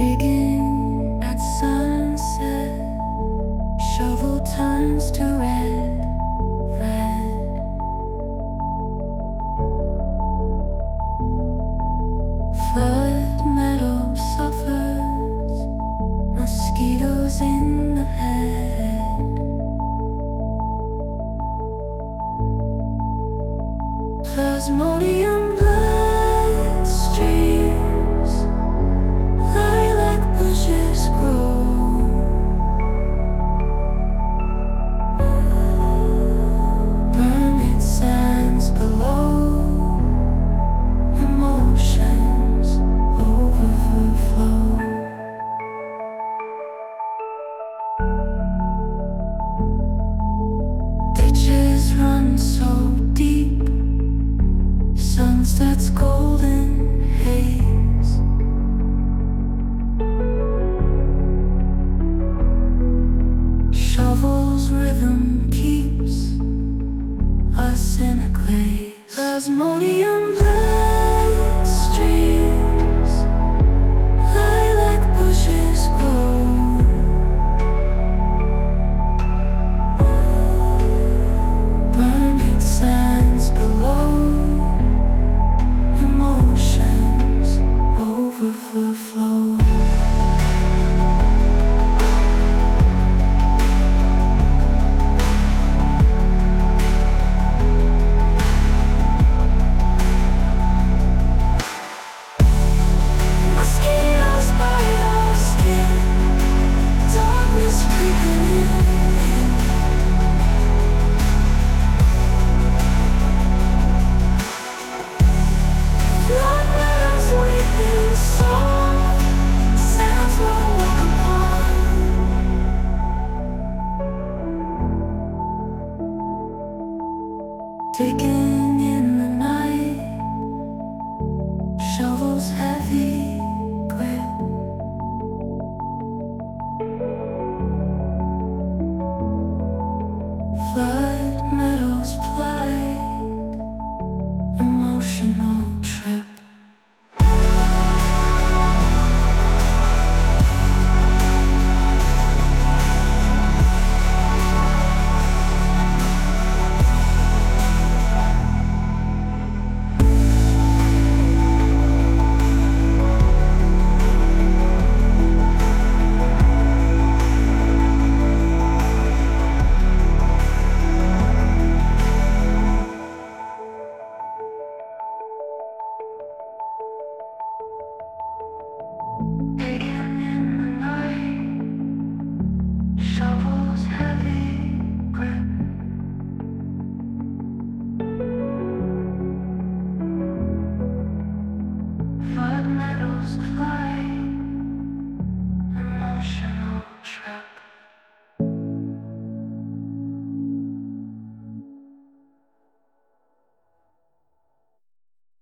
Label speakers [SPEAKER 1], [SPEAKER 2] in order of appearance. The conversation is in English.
[SPEAKER 1] Digging at sunset, shovel turns to red, red. Flood meadow suffers, mosquitoes in the head. Plasmodium blood streams, lilac bushes grow. Mermaid sands below, emotions overflow. Ditches run so deep, sunset's golden haze. Shovel's rhythm keeps us in a glaze. Plasmodium blood streams, lilac bushes grow. Mermaid sands below, emotions overflow. Mosquitoes bite our skin, darkness creeping in. Blood meadows weeping song, sounds we'll walk upon. Digging in the night, shovels heavy grip. Flood meadows plight, emotional trip. Digging in the night,